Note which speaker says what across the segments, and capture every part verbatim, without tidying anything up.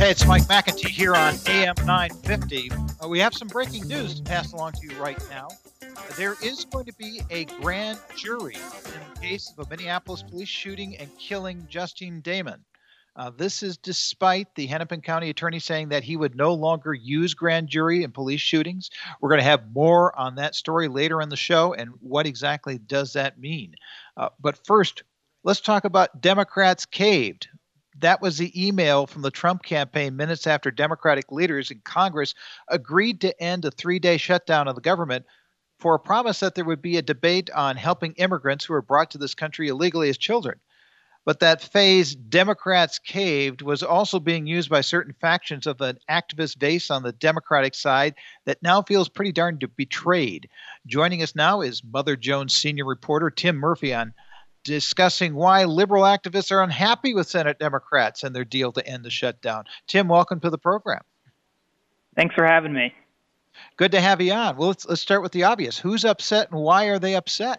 Speaker 1: Hey, it's Mike McEntee here on A M nine fifty. Uh, we have some breaking news to pass along to you right now. There is going to be a grand jury in the case of a Minneapolis police shooting and killing Justine Damon. Uh, this is despite the Hennepin County attorney saying that he would no longer use grand jury in police shootings. We're going to have more on that story later in the show and what exactly does that mean. Uh, but first, let's talk about Democrats caved. That was the email from the Trump campaign minutes after Democratic leaders in Congress agreed to end a three-day shutdown of the government for a promise that there would be a debate on helping immigrants who were brought to this country illegally as children. But that phrase, Democrats caved, was also being used by certain factions of an activist base on the Democratic side that now feels pretty darn betrayed. Joining us now is Mother Jones senior reporter Tim Murphy on discussing why liberal activists are unhappy with Senate Democrats and their deal to end the shutdown. Tim, welcome to the program.
Speaker 2: Thanks for having me.
Speaker 1: Good to have you on. Well, let's, let's start with the obvious. Who's upset and why are they upset?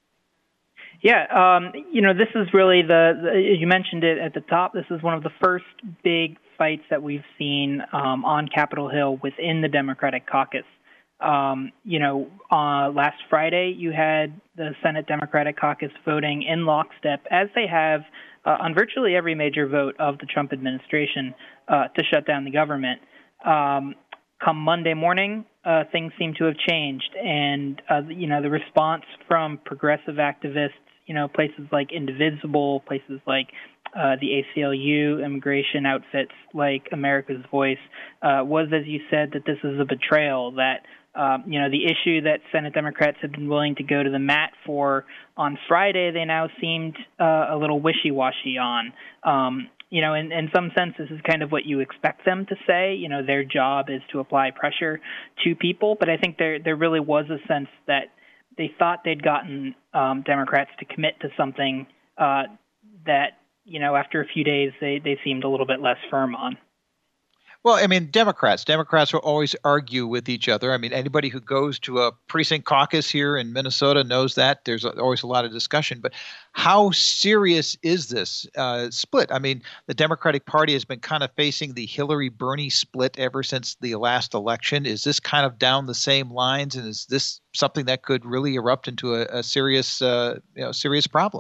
Speaker 2: Yeah, um, you know, this is really the, the, you mentioned it at the top, this is one of the first big fights that we've seen um, on Capitol Hill within the Democratic caucus. Um, you know, uh, last Friday you had the Senate Democratic caucus voting in lockstep, as they have uh, on virtually every major vote of the Trump administration, uh, to shut down the government. Um, come Monday morning, uh, things seem to have changed, and uh, you know, the response from progressive activists, you know, places like Indivisible, places like uh, the A C L U, immigration outfits like America's Voice, uh, was, as you said, that this is a betrayal, that Um, you know, the issue that Senate Democrats have been willing to go to the mat for on Friday, they now seemed uh, a little wishy-washy on. Um, you know, in, in some sense, this is kind of what you expect them to say. You know, their job is to apply pressure to people. But I think there there really was a sense that they thought they'd gotten um, Democrats to commit to something uh, that, you know, after a few days, they, they seemed a little bit less firm on.
Speaker 1: Well, I mean, Democrats. Democrats will always argue with each other. I mean, anybody who goes to a precinct caucus here in Minnesota knows that. There's always a lot of discussion. But how serious is this uh, split? I mean, the Democratic Party has been kind of facing the Hillary-Bernie split ever since the last election. Is this kind of down the same lines, and is this something that could really erupt into a, a serious, uh, you know, serious problem?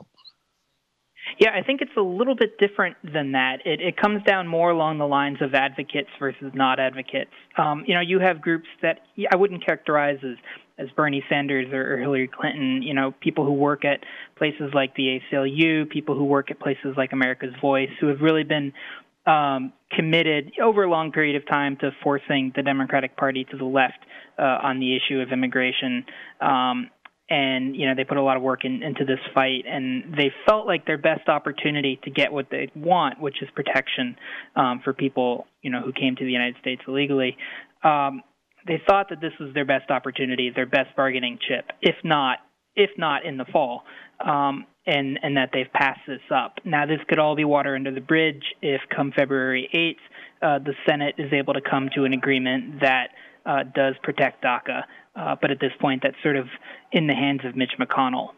Speaker 2: Yeah, I think it's a little bit different than that. It, it comes down more along the lines of advocates versus not advocates. Um, you know, you have groups that I wouldn't characterize as, as Bernie Sanders or, or Hillary Clinton, you know, people who work at places like the A C L U, people who work at places like America's Voice, who have really been um, committed over a long period of time to forcing the Democratic Party to the left uh, on the issue of immigration. Um And, you know, they put a lot of work in, into this fight, and they felt like their best opportunity to get what they want, which is protection um, for people, you know, who came to the United States illegally. Um, they thought that this was their best opportunity, their best bargaining chip, if not, if not in the fall, um, and, and that they've passed this up. Now, this could all be water under the bridge if come February eighth, uh, the Senate is able to come to an agreement that uh, does protect DACA. Uh, but at this point, that's sort of in the hands of Mitch McConnell.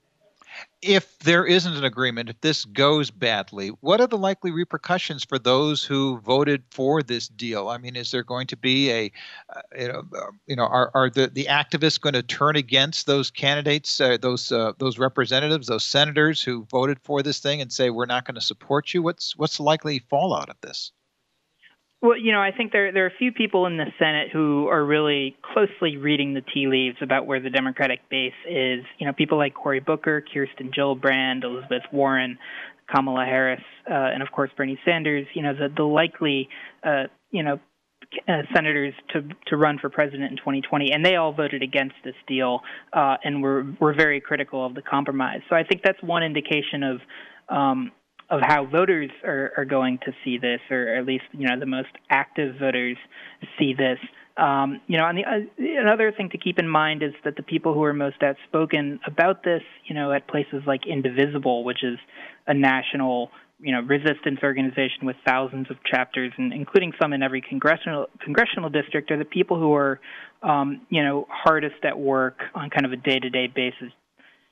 Speaker 1: If there isn't an agreement, if this goes badly, what are the likely repercussions for those who voted for this deal? I mean, is there going to be a, uh, you know, uh, you know, are, are the, the activists going to turn against those candidates, uh, those uh, those representatives, those senators who voted for this thing and say, we're not going to support you? What's what's the likely fallout of this?
Speaker 2: Well, you know, I think there there are a few people in the Senate who are really closely reading the tea leaves about where the Democratic base is. You know, people like Cory Booker, Kirsten Gillibrand, Elizabeth Warren, Kamala Harris, uh, and of course Bernie Sanders. You know, the the likely, uh, you know, uh, senators to to run for president in twenty twenty, and they all voted against this deal uh, and were were very critical of the compromise. So I think that's one indication of. Um, of how voters are, are going to see this, or at least, you know, the most active voters see this. Um, you know, and the, uh, another thing to keep in mind is that the people who are most outspoken about this, you know, at places like Indivisible, which is a national, you know, resistance organization with thousands of chapters, and including some in every congressional congressional district, are the people who are, um, you know, hardest at work on kind of a day-to-day basis,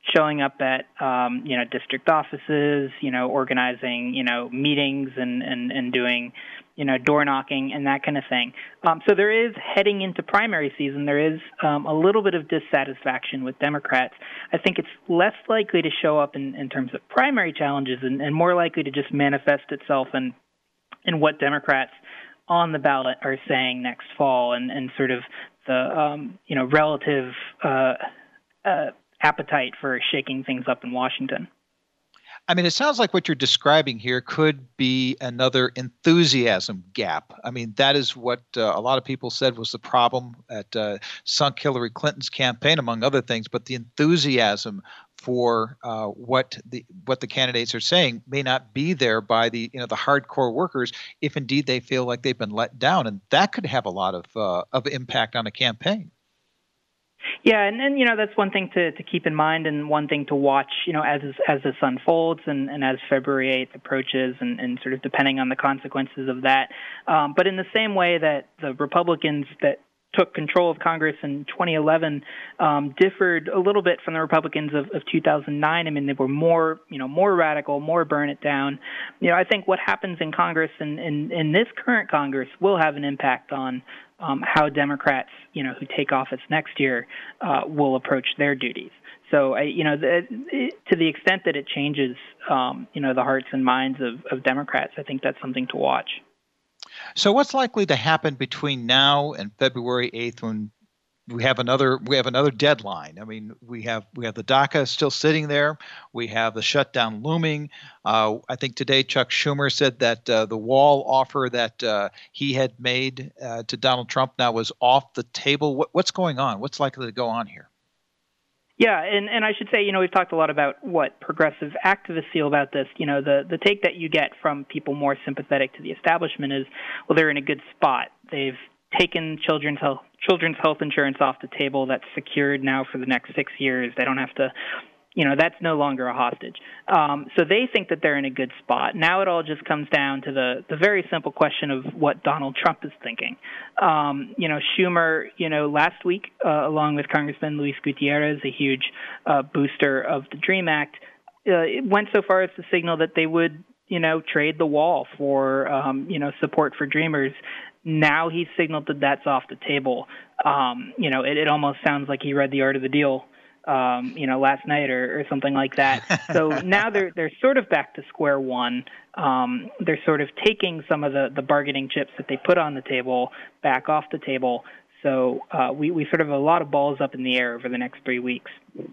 Speaker 2: showing up at, um, you know, district offices, you know, organizing, you know, meetings and, and, and doing, you know, door knocking and that kind of thing. Um, so there is, heading into primary season, there is um, a little bit of dissatisfaction with Democrats. I think it's less likely to show up in, in terms of primary challenges and, and more likely to just manifest itself in, in what Democrats on the ballot are saying next fall and, and sort of the, um, you know, relative uh, uh, appetite for shaking things up in Washington.
Speaker 1: I mean, it sounds like what you're describing here could be another enthusiasm gap. I mean, that is what uh, a lot of people said was the problem that uh, sunk Hillary Clinton's campaign, among other things. But the enthusiasm for uh, what the what the candidates are saying may not be there by the you know the hardcore workers, if indeed they feel like they've been let down, and that could have a lot of uh, of impact on a campaign.
Speaker 2: Yeah, and, and you know that's one thing to, to keep in mind, and one thing to watch, you know, as as this unfolds, and, and as February eighth approaches, and, and sort of depending on the consequences of that. Um, but in the same way that the Republicans that took control of Congress in twenty eleven um, differed a little bit from the Republicans of, of two thousand nine. I mean, they were more, you know, more radical, more burn it down. You know, I think what happens in Congress and in, in this current Congress will have an impact on um, how Democrats, you know, who take office next year uh, will approach their duties. So, I, you know, the, it, to the extent that it changes, um, you know, the hearts and minds of, of Democrats, I think that's something to watch.
Speaker 1: So what's likely to happen between now and February eighth when we have another we have another deadline? I mean, we have we have the DACA still sitting there. We have the shutdown looming. Uh, I think today Chuck Schumer said that uh, the wall offer that uh, he had made uh, to Donald Trump now was off the table. What, what's going on? What's likely to go on here?
Speaker 2: Yeah, and, and I should say, you know, we've talked a lot about what progressive activists feel about this. You know, the, the take that you get from people more sympathetic to the establishment is, well, they're in a good spot. They've taken children's health, children's health insurance off the table. That's secured now for the next six years. They don't have to, you know, that's no longer a hostage. Um, so they think that they're in a good spot. Now it all just comes down to the, the very simple question of what Donald Trump is thinking. Um, you know, Schumer, you know, last week, uh, along with Congressman Luis Gutierrez, a huge uh, booster of the DREAM Act, uh, it went so far as to signal that they would, you know, trade the wall for, um, you know, support for Dreamers. Now he's signaled that that's off the table. Um, you know, it, it almost sounds like he read The Art of the Deal Um, you know, last night or, or something like that. So now they're they're sort of back to square one. Um, they're sort of taking some of the, the bargaining chips that they put on the table back off the table. So uh, we, we sort of have a lot of balls up in the air over the next three weeks.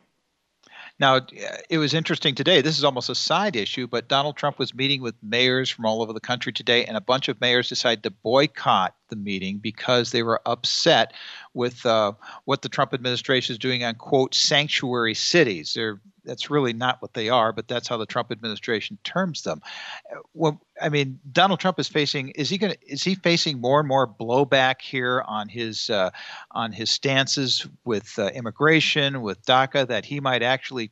Speaker 1: Now, it was interesting today. This is almost a side issue, but Donald Trump was meeting with mayors from all over the country today, and a bunch of mayors decided to boycott the meeting because they were upset with uh, what the Trump administration is doing on, quote, sanctuary cities. They're, that's really not what they are, but that's how the Trump administration terms them. Well, I mean, Donald Trump is facing, is he going to, is he facing more and more blowback here on his, uh, on his stances with uh, immigration, with DACA, that he might actually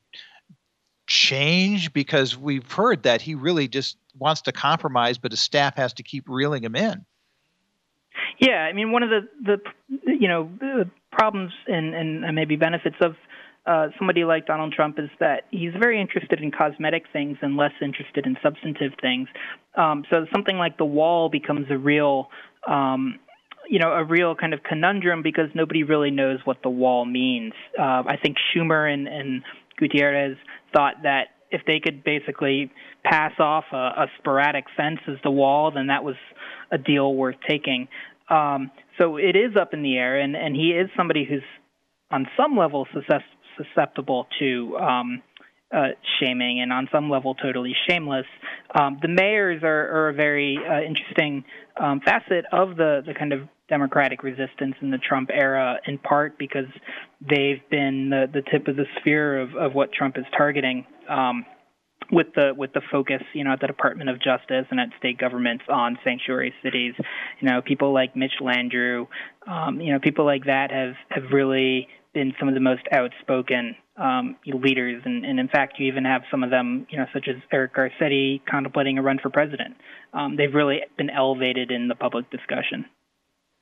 Speaker 1: change? Because we've heard that he really just wants to compromise, but his staff has to keep reeling him in.
Speaker 2: Yeah, I mean, one of the, the you know, the problems and, and maybe benefits of uh, somebody like Donald Trump is that he's very interested in cosmetic things and less interested in substantive things. Um, so something like the wall becomes a real, um, you know, a real kind of conundrum because nobody really knows what the wall means. Uh, I think Schumer and, and Gutierrez thought that if they could basically pass off a, a sporadic fence as the wall, then that was a deal worth taking. Um, so it is up in the air, and, and he is somebody who's on some level susceptible to um, uh, shaming and on some level totally shameless. Um, the mayors are, are a very uh, interesting um, facet of the, the kind of Democratic resistance in the Trump era, in part because they've been the, the tip of the spear of, of what Trump is targeting. Um, with the with the focus, you know, at the Department of Justice and at state governments on sanctuary cities. You know, people like Mitch Landrieu, um, you know, people like that have, have really been some of the most outspoken um, leaders. And, and in fact, you even have some of them, you know, such as Eric Garcetti, contemplating a run for president. Um, they've really been elevated in the public discussion.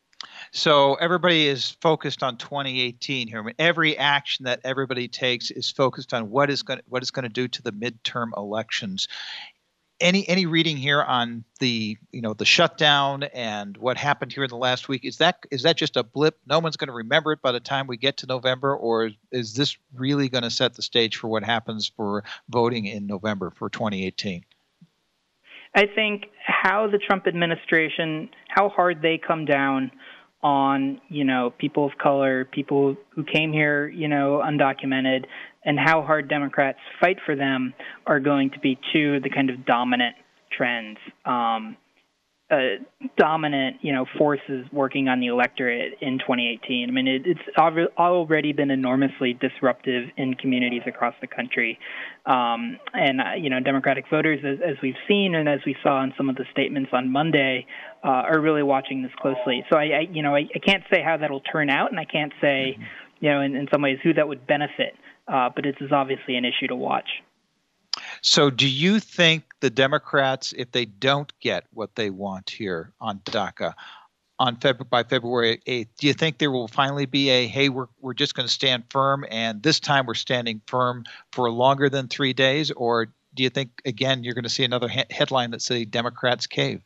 Speaker 1: So everybody is focused on twenty eighteen here. I mean, every action that everybody takes is focused on what is going what it's going to do to the midterm elections. Any any reading here on the you know the shutdown and what happened here in the last week? Is that is that just a blip? No one's going to remember it by the time we get to November, or is this really going to set the stage for what happens for voting in November for twenty eighteen?
Speaker 2: I think how the Trump administration, how hard they come down on, you know, people of color, people who came here, you know, undocumented, and how hard Democrats fight for them are going to be two of the kind of dominant trends, um, uh, dominant, you know, forces working on the electorate in twenty eighteen. I mean, it, it's already been enormously disruptive in communities across the country. Um, and, uh, you know, Democratic voters, as, as we've seen and as we saw in some of the statements on Monday, uh, are really watching this closely. So, I, I you know, I, I can't say how that'll turn out, and I can't say, mm-hmm. you know, in, in some ways who that would benefit. Uh, but it is obviously an issue to watch.
Speaker 1: So do you think the Democrats, if they don't get what they want here on DACA on Feb- by February eighth, do you think there will finally be a, hey, we're we're just going to stand firm, and this time we're standing firm for longer than three days? Or do you think, again, you're going to see another he- headline that say Democrats cave?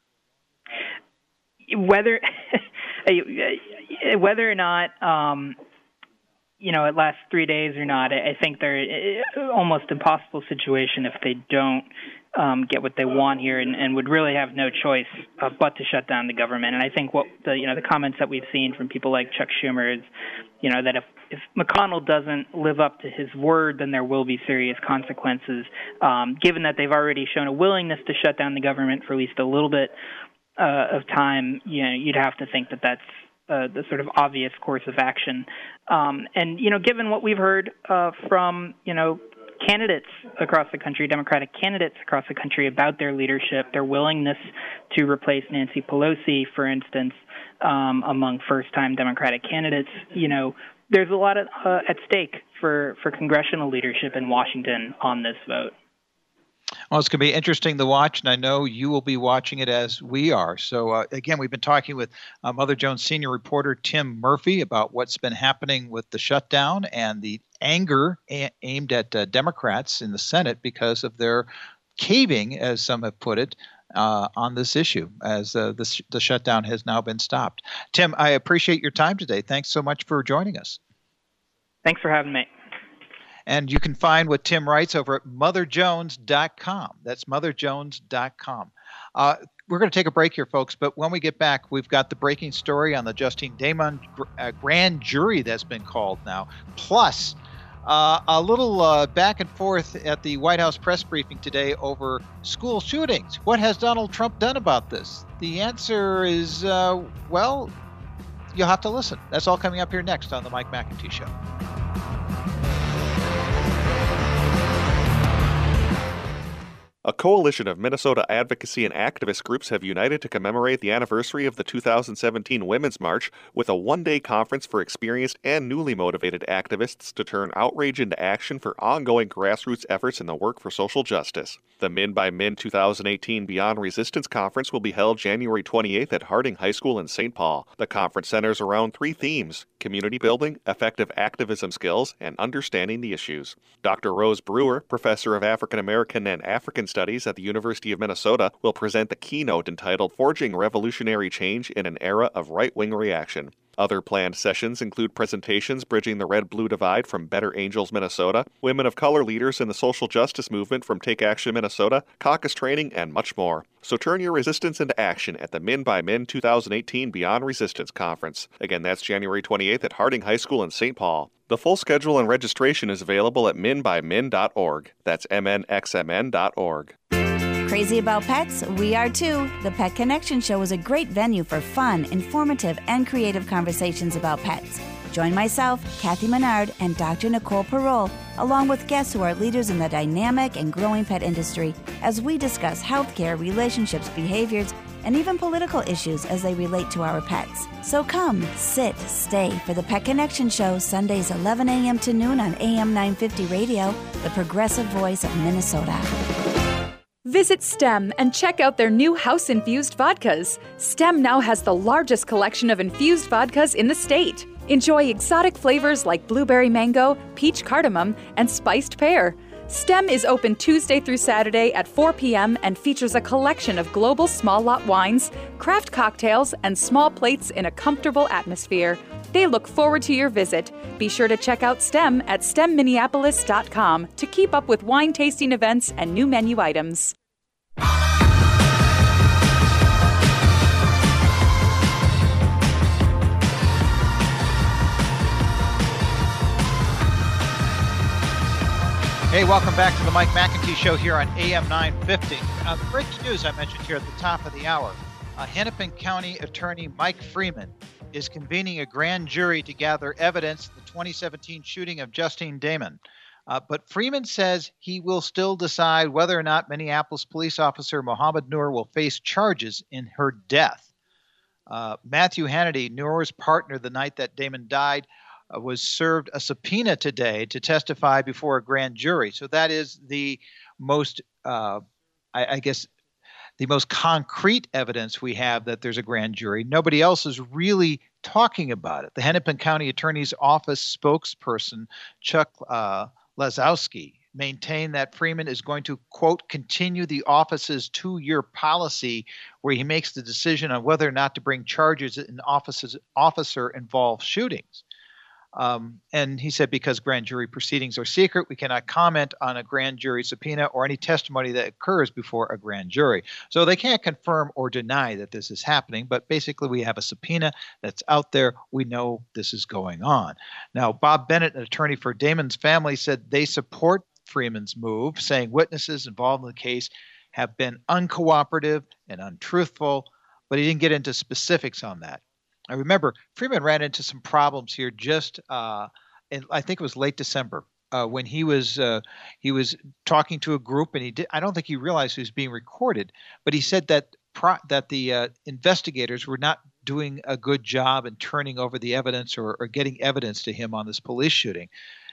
Speaker 2: Whether, whether or not... Um, you know, it lasts three days or not, I think they're almost impossible situation if they don't um, get what they want here and, and would really have no choice uh, but to shut down the government. And I think what the, you know, the comments that we've seen from people like Chuck Schumer is, you know, that if, if McConnell doesn't live up to his word, then there will be serious consequences, um, given that they've already shown a willingness to shut down the government for at least a little bit uh, of time. You know, you'd have to think that that's Uh, the sort of obvious course of action. Um, and, you know, given what we've heard uh, from, you know, candidates across the country, Democratic candidates across the country about their leadership, their willingness to replace Nancy Pelosi, for instance, um, among first-time Democratic candidates, you know, there's a lot of, uh, at stake for, for congressional leadership in Washington on this vote.
Speaker 1: Well, it's going to be interesting to watch, and I know you will be watching it as we are. So, uh, again, we've been talking with uh, Mother Jones senior reporter Tim Murphy about what's been happening with the shutdown and the anger a- aimed at uh, Democrats in the Senate because of their caving, as some have put it, uh, on this issue, as uh, the, sh- the shutdown has now been stopped. Tim, I appreciate your time today. Thanks so much for joining us.
Speaker 2: Thanks for having me.
Speaker 1: And you can find what Tim writes over at mother jones dot com. That's mother jones dot com. Uh, we're going to take a break here, folks, but when we get back, we've got the breaking story on the Justine Damon uh, grand jury that's been called now, plus uh, a little uh, back and forth at the White House press briefing today over school shootings. What has Donald Trump done about this? The answer is, uh, well, you'll have to listen. That's all coming up here next on the Mike McEntee Show.
Speaker 3: A coalition of Minnesota advocacy and activist groups have united to commemorate the anniversary of the two thousand seventeen Women's March with a one-day conference for experienced and newly motivated activists to turn outrage into action for ongoing grassroots efforts in the work for social justice. The Min by Min two thousand eighteen Beyond Resistance Conference will be held January twenty-eighth at Harding High School in Saint Paul. The conference centers around three themes: community building, effective activism skills, and understanding the issues. Doctor Rose Brewer, professor of African American and African Studies at the University of Minnesota, will present the keynote entitled Forging Revolutionary Change in an Era of Right-Wing Reaction. Other planned sessions include presentations bridging the red-blue divide from Better Angels, Minnesota, women of color leaders in the social justice movement from Take Action, Minnesota, caucus training, and much more. So turn your resistance into action at the Min by Min two thousand eighteen Beyond Resistance Conference. Again, that's January twenty-eighth at Harding High School in Saint Paul. The full schedule and registration is available at min by min dot org. That's m n x m n dot org.
Speaker 4: Crazy about pets? We are too. The Pet Connection Show is a great venue for fun, informative, and creative conversations about pets. Join myself, Kathy Menard, and Doctor Nicole Parole, along with guests who are leaders in the dynamic and growing pet industry, as we discuss healthcare, relationships, behaviors, and even political issues as they relate to our pets. So come, sit, stay for the Pet Connection Show, Sundays eleven a.m. to noon on A M nine fifty Radio, the progressive voice of Minnesota.
Speaker 5: Visit STEM and check out their new house-infused vodkas. STEM now has the largest collection of infused vodkas in the state. Enjoy exotic flavors like blueberry mango, peach cardamom, and spiced pear. STEM is open Tuesday through Saturday at four p.m. and features a collection of global small lot wines, craft cocktails, and small plates in a comfortable atmosphere. They look forward to your visit. Be sure to check out STEM at stem minneapolis dot com to keep up with wine tasting events and new menu items.
Speaker 1: Hey, welcome back to the Mike McEntee Show here on A M nine fifty. Uh, the breaking news I mentioned here at the top of the hour. Uh, Hennepin County Attorney Mike Freeman is convening a grand jury to gather evidence of the twenty seventeen shooting of Justine Damon. Uh, but Freeman says he will still decide whether or not Minneapolis police officer Mohammed Noor will face charges in her death. Uh, Matthew Hannity, Noor's partner the night that Damon died, uh, was served a subpoena today to testify before a grand jury. So that is the most, uh, I, I guess, the most concrete evidence we have that there's a grand jury. Nobody else is really talking about it. The Hennepin County Attorney's Office spokesperson, Chuck uh, Lazowski, maintained that Freeman is going to, quote, continue the office's two-year policy where he makes the decision on whether or not to bring charges in offices, officer-involved shootings. Um, and he said because grand jury proceedings are secret, we cannot comment on a grand jury subpoena or any testimony that occurs before a grand jury. So they can't confirm or deny that this is happening, but basically we have a subpoena that's out there. We know this is going on. Now, Bob Bennett, an attorney for Damon's family, said they support Freeman's move, saying witnesses involved in the case have been uncooperative and untruthful, but he didn't get into specifics on that. I remember Freeman ran into some problems here just, uh, in, I think it was late December, uh, when he was uh, he was talking to a group, and he did. I don't think he realized he was being recorded, but he said that pro, that the uh, investigators were not doing a good job in turning over the evidence or, or getting evidence to him on this police shooting,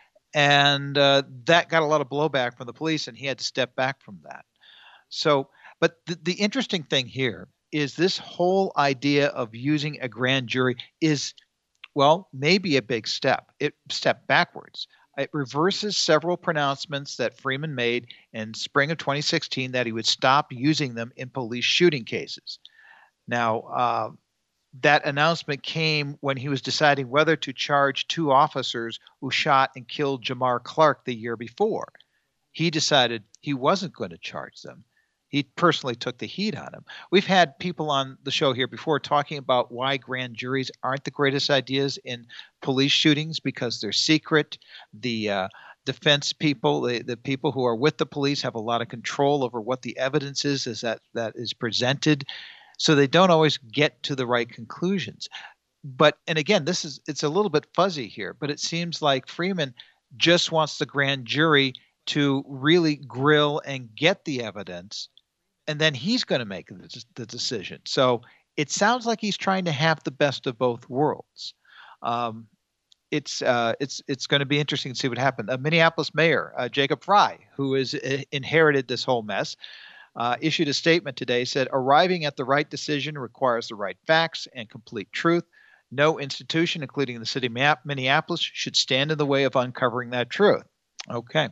Speaker 1: and uh, that got a lot of blowback from the police, and he had to step back from that. So, but the, the interesting thing here is this whole idea of using a grand jury is, well, maybe a big step. It step backwards. It reverses several pronouncements that Freeman made in spring of twenty sixteen that he would stop using them in police shooting cases. Now, uh, that announcement came when he was deciding whether to charge two officers who shot and killed Jamar Clark the year before. He decided he wasn't going to charge them. He personally took the heat on him. We've had people on the show here before talking about why grand juries aren't the greatest ideas in police shootings because they're secret. The uh, defense people, the, the people who are with the police have a lot of control over what the evidence is, is that, that is presented. So they don't always get to the right conclusions. But, and again, this is, it's a little bit fuzzy here, but it seems like Freeman just wants the grand jury to really grill and get the evidence, and then he's going to make the, the decision. So it sounds like he's trying to have the best of both worlds. Um, it's uh, it's it's going to be interesting to see what happens. Uh, Minneapolis Mayor uh, Jacob Frey, who has uh, inherited this whole mess, uh, issued a statement today, said, arriving at the right decision requires the right facts and complete truth. No institution, including the city of Minneapolis, should stand in the way of uncovering that truth. Okay.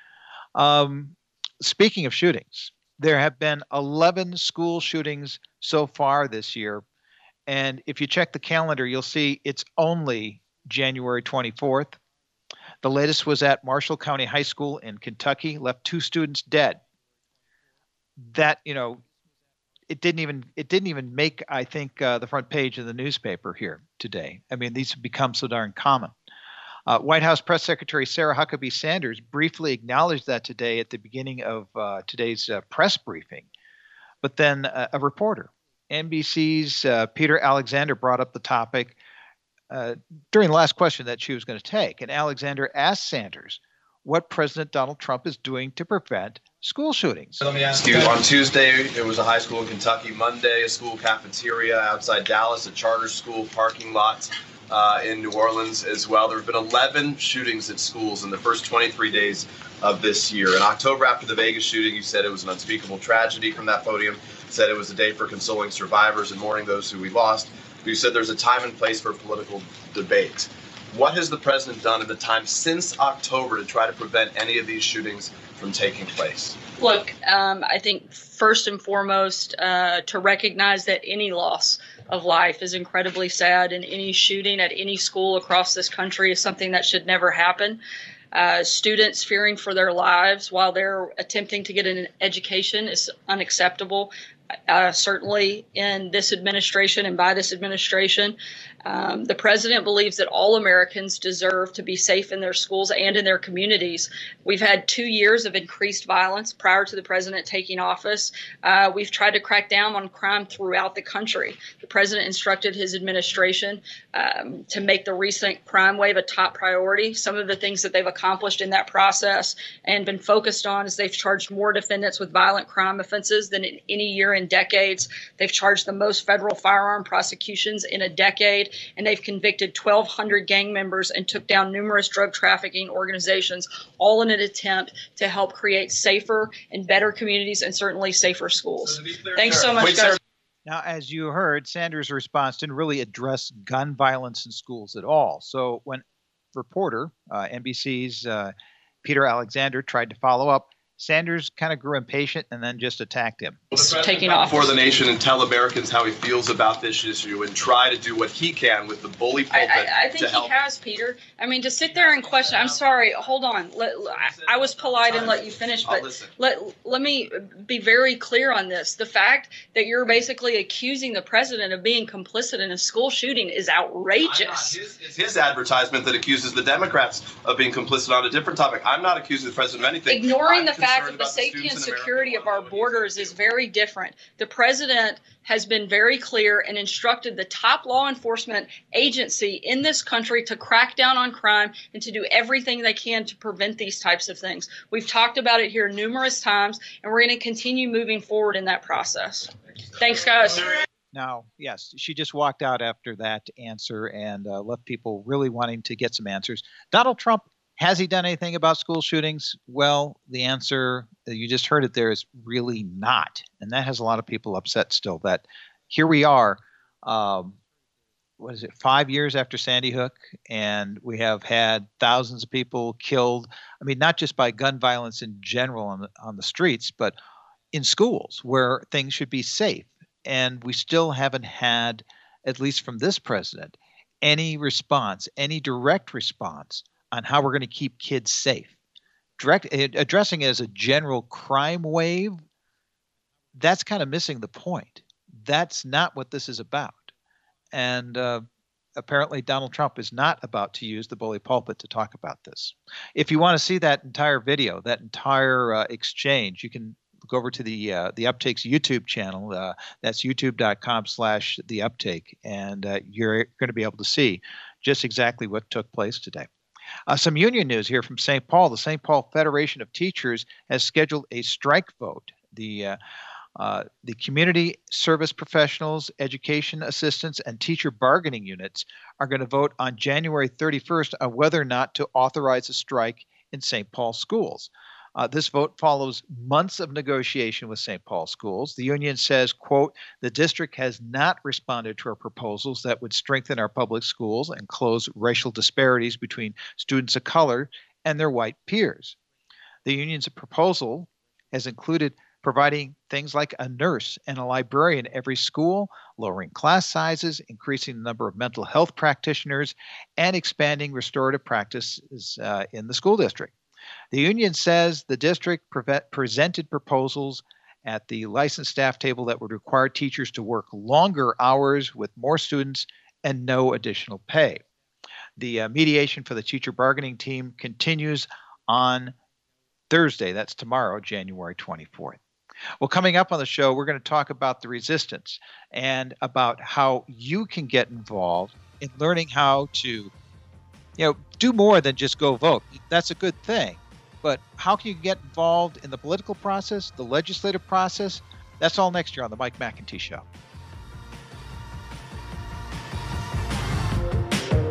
Speaker 1: Um, speaking of shootings, there have been eleven school shootings so far this year. And if you check the calendar, you'll see it's only January twenty-fourth. The latest was at Marshall County High School in Kentucky, left two students dead. That, you know, it didn't even it didn't even make, I think, uh, the front page of the newspaper here today. I mean, these have become so darn common. Uh, White House Press Secretary Sarah Huckabee Sanders briefly acknowledged that today at the beginning of uh, today's uh, press briefing. But then uh, a reporter, N B C's uh, Peter Alexander, brought up the topic uh, during the last question that she was going to take. And Alexander asked Sanders what President Donald Trump is doing to prevent school shootings.
Speaker 6: Let me ask you, on Tuesday, there was a high school in Kentucky. Monday, a school cafeteria outside Dallas, a charter school parking lot. uh, in New Orleans as well. There have been eleven shootings at schools in the first twenty-three days of this year. In October, after the Vegas shooting, you said it was an unspeakable tragedy from that podium, said it was a day for consoling survivors and mourning those who we lost. You said there's a time and place for political debate. What has the president done in the time since October to try to prevent any of these shootings from taking place?
Speaker 7: Look, um, I think first and foremost, uh, to recognize that any loss of life is incredibly sad, and any shooting at any school across this country is something that should never happen. Uh, students fearing for their lives while they're attempting to get an education is unacceptable. Uh, certainly in this administration and by this administration. Um, the president believes that all Americans deserve to be safe in their schools and in their communities. We've had two years of increased violence prior to the president taking office. Uh, we've tried to crack down on crime throughout the country. The president instructed his administration um, to make the recent crime wave a top priority. Some of the things that they've accomplished in that process and been focused on is they've charged more defendants with violent crime offenses than in any year in decades. They've charged the most federal firearm prosecutions in a decade, and they've convicted twelve hundred gang members and took down numerous drug trafficking organizations, all in an attempt to help create safer and better communities and certainly safer schools. So Thanks so much,
Speaker 6: Wait,
Speaker 7: guys.
Speaker 6: sir.
Speaker 1: Now, as you heard, Sanders' response didn't really address gun violence in schools at all. So when reporter, uh, N B C's uh, Peter Alexander, tried to follow up, Sanders kind of grew impatient and then just attacked him.
Speaker 7: Taking off
Speaker 6: For the nation and tell Americans how he feels about this issue and try to do what he can with the bully pulpit
Speaker 7: I, I, I think
Speaker 6: to
Speaker 7: he
Speaker 6: help.
Speaker 7: has, Peter. I mean, to sit there and question, I'm sorry, hold on. Let, I, I was polite and let you finish,
Speaker 6: I'll
Speaker 7: but
Speaker 6: listen.
Speaker 7: let, let me be very clear on this. The fact that you're basically accusing the president of being complicit in a school shooting is outrageous.
Speaker 6: His, it's his advertisement that accuses the Democrats of being complicit on a different topic. I'm not accusing the president of anything.
Speaker 7: Ignoring
Speaker 6: I'm
Speaker 7: the fact
Speaker 6: concerned
Speaker 7: of the
Speaker 6: about
Speaker 7: safety
Speaker 6: students
Speaker 7: and
Speaker 6: in America
Speaker 7: security
Speaker 6: who
Speaker 7: of our
Speaker 6: want to know what
Speaker 7: borders
Speaker 6: he's
Speaker 7: is very different. The president has been very clear and instructed the top law enforcement agency in this country to crack down on crime and to do everything they can to prevent these types of things. We've talked about it here numerous times, and we're going to continue moving forward in that process. Thanks, guys.
Speaker 1: Now, yes, she just walked out after that answer and uh, left people really wanting to get some answers. Donald Trump, has he done anything about school shootings? Well, the answer, you just heard it there, is really not. And that has a lot of people upset still that here we are, um, what is it, five years after Sandy Hook, and we have had thousands of people killed. I mean, not just by gun violence in general on the, on the streets, but in schools where things should be safe. And we still haven't had, at least from this president, any response, any direct response on how we're going to keep kids safe. Direct addressing it as a general crime wave, that's kind of missing the point. That's not what this is about. And uh, apparently Donald Trump is not about to use the bully pulpit to talk about this. If you want to see that entire video, that entire uh, exchange, you can go over to the uh, the Uptake's YouTube channel. Uh, that's youtube.com slash the Uptake, and uh, you're going to be able to see just exactly what took place today. Uh, some union news here from Saint Paul. The Saint Paul Federation of Teachers has scheduled a strike vote. The uh, uh, the community service professionals, education assistants, and teacher bargaining units are going to vote on January thirty-first on whether or not to authorize a strike in Saint Paul schools. Uh, this vote follows months of negotiation with Saint Paul schools. The union says, quote, the district has not responded to our proposals that would strengthen our public schools and close racial disparities between students of color and their white peers. The union's proposal has included providing things like a nurse and a librarian in every school, lowering class sizes, increasing the number of mental health practitioners, and expanding restorative practices uh, in the school district. The union says the district pre- presented proposals at the licensed staff table that would require teachers to work longer hours with more students and no additional pay. The uh, mediation for the teacher bargaining team continues on Thursday. That's tomorrow, January twenty-fourth. Well, coming up on the show, we're going to talk about the resistance and about how you can get involved in learning how to you know, do more than just go vote. That's a good thing. But how can you get involved in the political process, the legislative process? That's all next year on the Mike McEntee Show.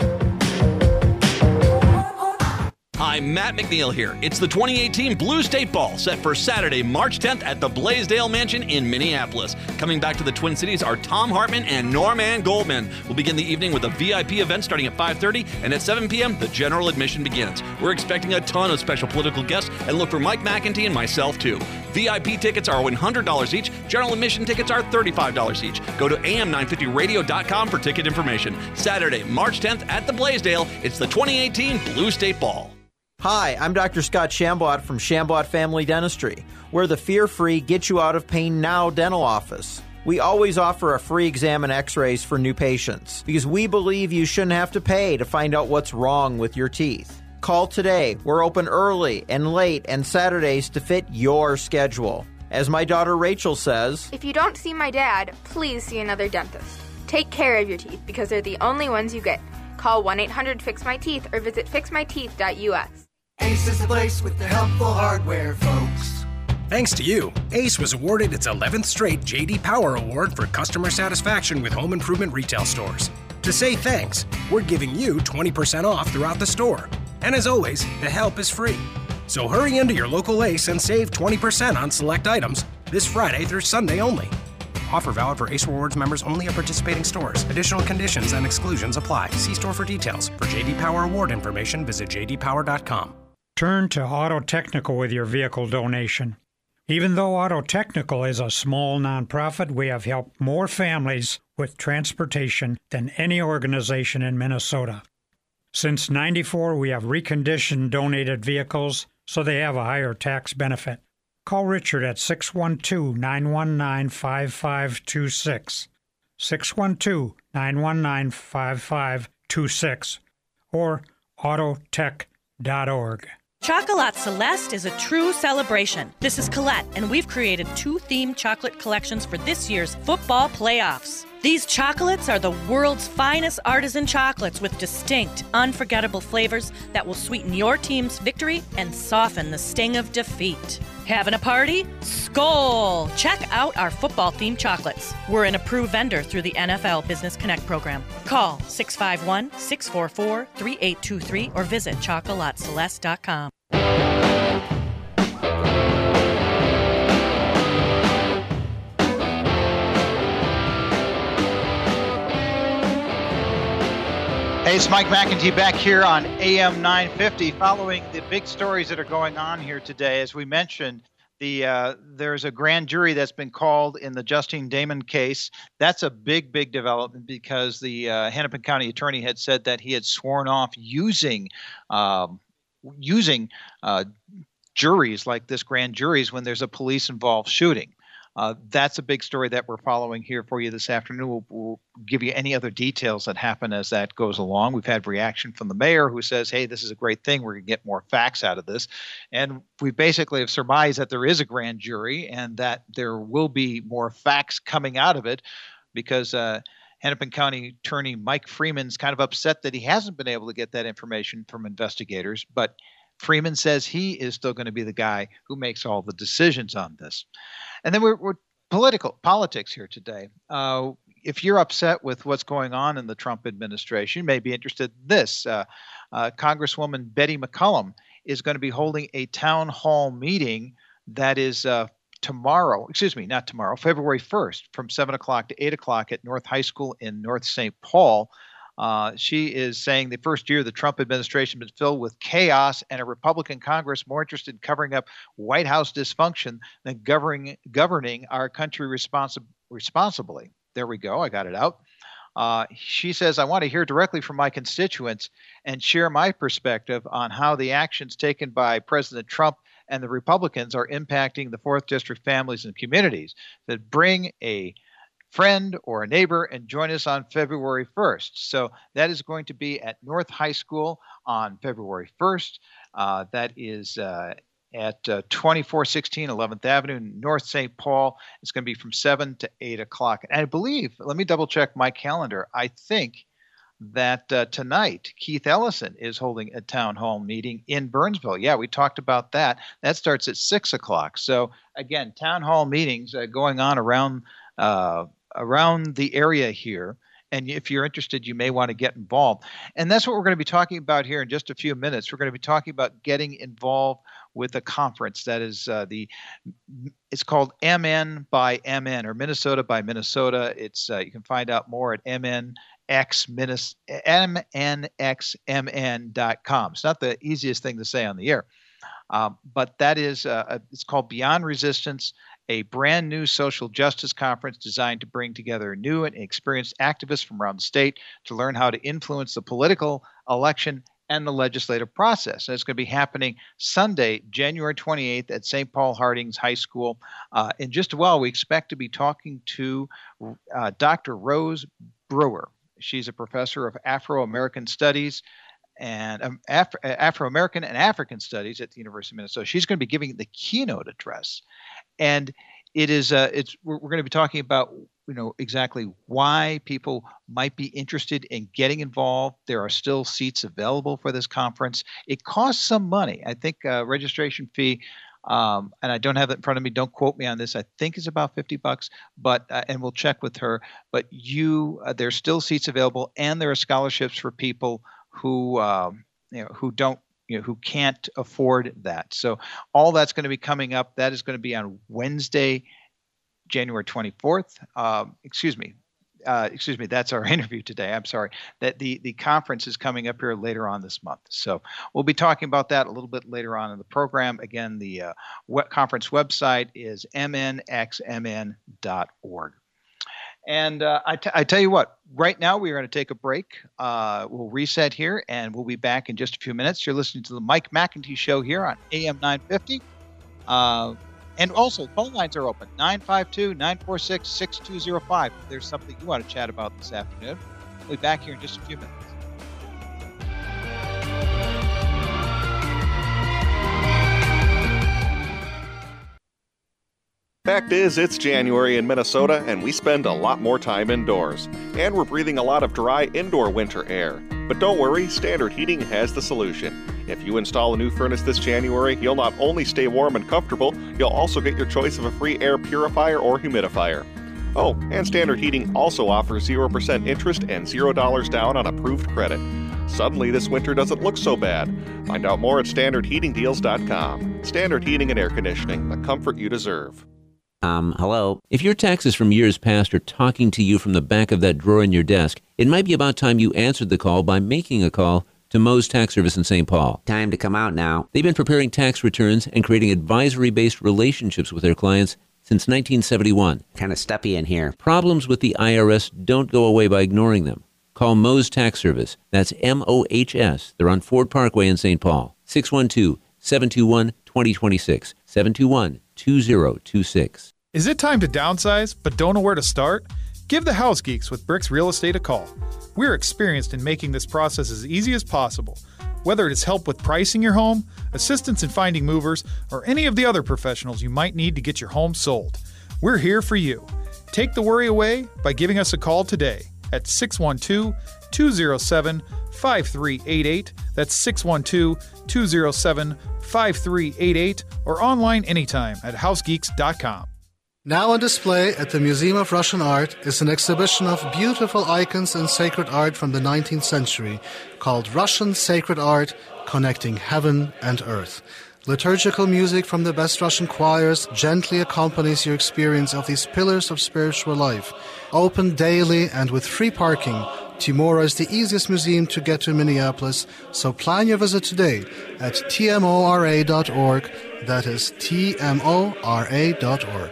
Speaker 8: Hi, Matt McNeil here. It's the twenty eighteen Blue State Ball set for Saturday, March tenth at the Blaisdell Mansion in Minneapolis. Coming back to the Twin Cities are Tom Hartman and Norman Goldman. We'll begin the evening with a V I P event starting at five thirty, and at seven p.m. the general admission begins. We're expecting a ton of special political guests, and look for Mike McEntee and myself too. V I P tickets are one hundred dollars each. General admission tickets are thirty-five dollars each. Go to A M nine fifty radio dot com for ticket information. Saturday, March tenth at the Blaisdell. It's the twenty eighteen Blue State Ball.
Speaker 9: Hi, I'm Doctor Scott Shambot from Shambot Family Dentistry. We're the fear-free, get-you-out-of-pain-now dental office. We always offer a free exam and x-rays for new patients because we believe you shouldn't have to pay to find out what's wrong with your teeth. Call today. We're open early and late and Saturdays to fit your schedule. As my daughter Rachel says,
Speaker 10: if you don't see my dad, please see another dentist. Take care of your teeth because they're the only ones you get. Call one eight hundred fix my teeth or visit fix my teeth dot U S.
Speaker 11: Ace is the place with the helpful hardware, folks.
Speaker 12: Thanks to you, Ace was awarded its eleventh straight J D Power Award for customer satisfaction with home improvement retail stores. To say thanks, we're giving you twenty percent off throughout the store. And as always, the help is free. So hurry into your local Ace and save twenty percent on select items this Friday through Sunday only. Offer valid for Ace Rewards members only at participating stores. Additional conditions and exclusions apply. See store for details. For J D Power Award information, visit j d power dot com.
Speaker 13: Turn to Auto Technical with your vehicle donation. Even though Auto Technical is a small nonprofit, we have helped more families with transportation than any organization in Minnesota. Since ninety-four, we have reconditioned donated vehicles so they have a higher tax benefit. Call Richard at six one two, nine one nine, five five two six, six one two, nine one nine, five five two six, or autotech dot org.
Speaker 14: Chocolat Celeste is a true celebration. This is Colette, and we've created two themed chocolate collections for this year's football playoffs. These chocolates are the world's finest artisan chocolates with distinct, unforgettable flavors that will sweeten your team's victory and soften the sting of defeat. Having a party? Skol! Check out our football-themed chocolates. We're an approved vendor through the N F L Business Connect program. Call six five one, six four four, three eight two three or visit chocolat celeste dot com.
Speaker 1: Hey, it's Mike McEntee back here on A M nine fifty, following the big stories that are going on here today. As we mentioned, the uh, there's a grand jury that's been called in the Justine Damon case. That's a big, big development because the uh, Hennepin County attorney had said that he had sworn off using um, using uh, juries like this, grand juries, when there's a police-involved shooting. Uh, that's a big story that we're following here for you this afternoon. We'll, we'll give you any other details that happen as that goes along. We've had reaction from the mayor who says, hey, this is a great thing. We're going to get more facts out of this. And we basically have surmised that there is a grand jury and that there will be more facts coming out of it because uh, Hennepin County Attorney Mike Freeman's kind of upset that he hasn't been able to get that information from investigators. But Freeman says he is still going to be the guy who makes all the decisions on this. And then we're, we're political politics here today. Uh, if you're upset with what's going on in the Trump administration, you may be interested in this. Uh, uh, Congresswoman Betty McCollum is going to be holding a town hall meeting that is uh, tomorrow, excuse me, not tomorrow, February first from seven o'clock to eight o'clock at North High School in North Saint Paul. Uh, she is saying the first year of the Trump administration has been filled with chaos and a Republican Congress more interested in covering up White House dysfunction than governing governing our country responsi- responsibly. There we go. I got it out. Uh, she says, I want to hear directly from my constituents and share my perspective on how the actions taken by President Trump and the Republicans are impacting the fourth District families and communities that bring a friend or a neighbor and join us on February first. So that is going to be at North High School on February first. Uh, that is uh, at uh, twenty-four sixteen eleventh Avenue, North Saint Paul. It's going to be from seven to eight o'clock. And I believe, let me double check my calendar. I think that uh, tonight Keith Ellison is holding a town hall meeting in Burnsville. Yeah, we talked about that. That starts at six o'clock. So again, town hall meetings uh, going on around uh, around the area here. and if you're interested, you may want to get involved. And that's what we're going to be talking about here in just a few minutes. We're going to be talking about getting involved with a conference that is uh, the it's called M N by M N, or Minnesota by Minnesota. It's uh, you can find out more at M N X M N X M N dot com. It's not the easiest thing to say on the air, um, but that is uh, it's called Beyond Resistance, a brand new social justice conference designed to bring together new and experienced activists from around the state to learn how to influence the political, election, and the legislative process. And it's going to be happening Sunday, January twenty-eighth at Saint Paul Hardings High School. Uh, in just a while, we expect to be talking to uh, Doctor Rose Brewer. She's a professor of Afro-American Studies and um, Af- Afro-American and African Studies at the University of Minnesota. She's going to be giving the keynote address. And it is uh, it's we're, we're going to be talking about you know exactly why people might be interested in getting involved. There are still seats available for this conference. It costs some money. I think uh, registration fee, um, and I don't have it in front of me. Don't quote me on this. I think it's about fifty bucks. But uh, and we'll check with her. But you, uh, there's still seats available, and there are scholarships for people who um, you know who don't. You know, who can't afford that. So all that's going to be coming up. That is going to be on Wednesday, January twenty-fourth. Um, excuse me. Uh, excuse me. That's our interview today. I'm sorry. That the, the conference is coming up here later on this month. So we'll be talking about that a little bit later on in the program. Again, the uh, web conference website is M N X M N dot org. And uh, I, t- I tell you what, right now we are going to take a break. Uh, we'll reset here, and we'll be back in just a few minutes. You're listening to the Mike McEntee Show here on A M nine fifty. Uh, and also, phone lines are open, nine five two, nine four six, six two zero five. If there's something you want to chat about this afternoon, we'll be back here in just a few minutes.
Speaker 3: Fact is, it's January in Minnesota, and we spend a lot more time indoors. And we're breathing a lot of dry indoor winter air. But don't worry, Standard Heating has the solution. If you install a new furnace this January, you'll not only stay warm and comfortable, you'll also get your choice of a free air purifier or humidifier. Oh, and Standard Heating also offers zero percent interest and zero dollars down on approved credit. Suddenly, this winter doesn't look so bad. Find out more at standard heating deals dot com. Standard Heating and Air Conditioning, the comfort you deserve.
Speaker 15: Um, hello? If your taxes from years past are talking to you from the back of that drawer in your desk, it might be about time you answered the call by making a call to Moe's Tax Service in Saint Paul.
Speaker 16: Time to come out now.
Speaker 15: They've been preparing tax returns and creating advisory-based relationships with their clients since nineteen seventy-one.
Speaker 16: Kind of stuffy in here.
Speaker 15: Problems with the I R S don't go away by ignoring them. Call Moe's Tax Service. That's M O H S. They're on Ford Parkway in Saint Paul. six one two, seven two one, two zero two six. seven two one, two zero two six.
Speaker 17: Is it time to downsize, but don't know where to start? Give the House Geeks with Bricks Real Estate a call. We're experienced in making this process as easy as possible. Whether it is help with pricing your home, assistance in finding movers, or any of the other professionals you might need to get your home sold, we're here for you. Take the worry away by giving us a call today at six one two, two zero seven, five three eight eight. That's six one two, two zero seven, five three eight eight, or online anytime at house geeks dot com.
Speaker 18: Now on display at the Museum of Russian Art is an exhibition of beautiful icons and sacred art from the nineteenth century called Russian Sacred Art, Connecting Heaven and Earth. Liturgical music from the best Russian choirs gently accompanies your experience of these pillars of spiritual life. Open daily and with free parking, Timora is the easiest museum to get to in Minneapolis, so plan your visit today at T M O R A dot org. That is T M O R A dot org.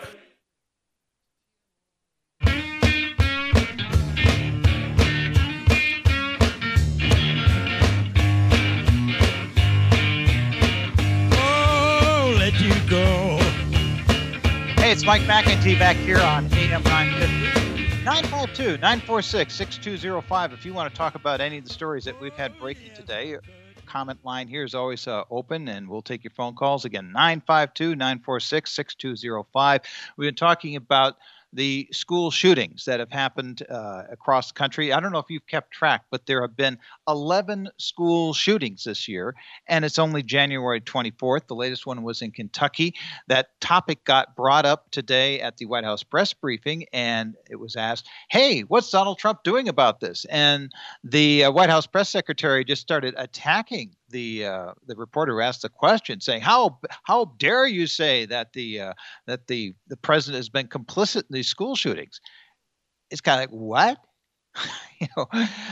Speaker 1: Hey, it's Mike McEntee back here on A M nine fifty. nine five two, nine four six, six two zero five if you want to talk about any of the stories that we've had breaking today. Comment line here is always uh, open, and we'll take your phone calls. Again, nine five two, nine four six, six two zero five. We've been talking about the school shootings that have happened uh, across the country. I don't know if you've kept track, but there have been eleven school shootings this year, and it's only January twenty-fourth. The latest one was in Kentucky. That topic got brought up today at the White House press briefing, and it was asked, hey, what's Donald Trump doing about this? And the uh, White House press secretary just started attacking the uh, the reporter who asked the question, saying, "How how dare you say that the uh, that the the president has been complicit in these school shootings?" It's kind of like, what? you know,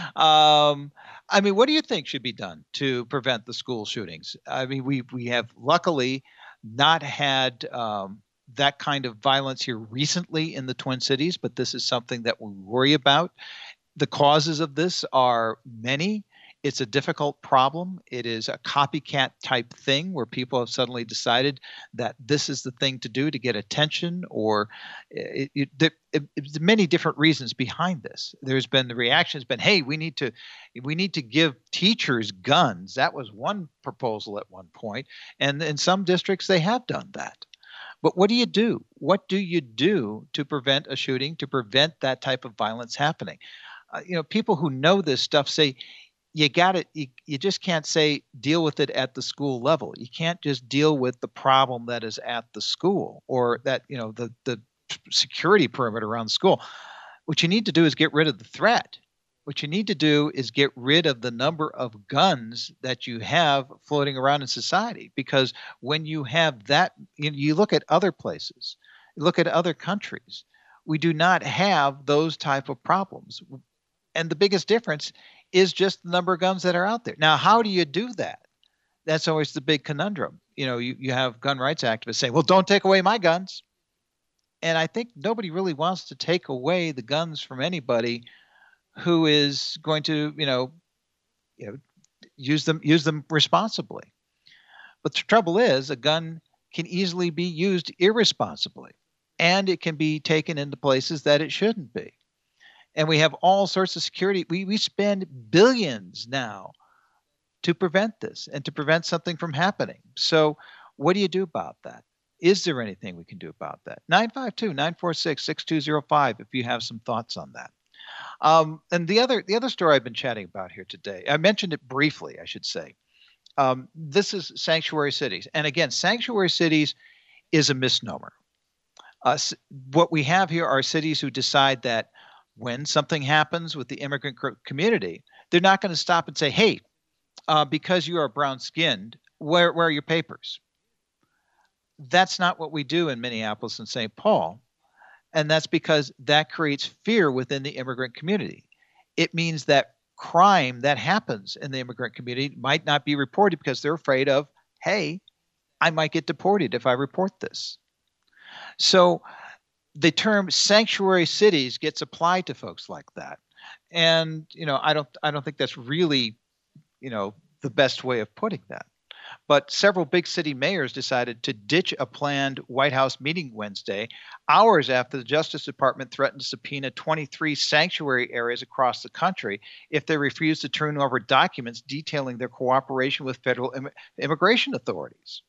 Speaker 1: um, I mean, what do you think should be done to prevent the school shootings? I mean, we we have luckily not had um, that kind of violence here recently in the Twin Cities, but this is something that we worry about. The causes of this are many. It's a difficult problem. It is a copycat type thing where people have suddenly decided that this is the thing to do to get attention, or it, it, it, it, it, many different reasons behind this. There's been the reaction has been, hey, we need to we need to give teachers guns. That was one proposal at one point, and in some districts they have done that. But what do you do? What do you do to prevent a shooting, to prevent that type of violence happening? Uh, you know, people who know this stuff say, you got it. You, you just can't say deal with it at the school level. You can't just deal with the problem that is at the school, or that, you know, the, the security perimeter around the school. What you need to do is get rid of the threat. What you need to do is get rid of the number of guns that you have floating around in society. Because when you have that, you, you look at other places, you look at other countries, we do not have those type of problems. And the biggest difference is just the number of guns that are out there. Now, how do you do that? That's always the big conundrum. You know, you, you have gun rights activists saying, well, don't take away my guns. And I think nobody really wants to take away the guns from anybody who is going to, you know, you know, use them use them responsibly. But the trouble is, a gun can easily be used irresponsibly, and it can be taken into places that it shouldn't be. And we have all sorts of security. We we spend billions now to prevent this and to prevent something from happening. So what do you do about that? Is there anything we can do about that? nine five two, nine four six, six two zero five if you have some thoughts on that. Um, and the other the other story I've been chatting about here today, I mentioned it briefly, I should say. Um, this is sanctuary cities. And again, sanctuary cities is a misnomer. Uh, what we have here are cities who decide that when something happens with the immigrant community, they're not going to stop and say, hey, uh, because you are brown-skinned, where, where are your papers? That's not what we do in Minneapolis and Saint Paul. And that's because that creates fear within the immigrant community. It means that crime that happens in the immigrant community might not be reported because they're afraid of, hey, I might get deported if I report this. So the term sanctuary cities gets applied to folks like that. And, you know, I don't I don't think that's really, you know, the best way of putting that. But several big city mayors decided to ditch a planned White House meeting Wednesday, hours after the Justice Department threatened to subpoena twenty-three sanctuary areas across the country if they refused to turn over documents detailing their cooperation with federal im- immigration authorities.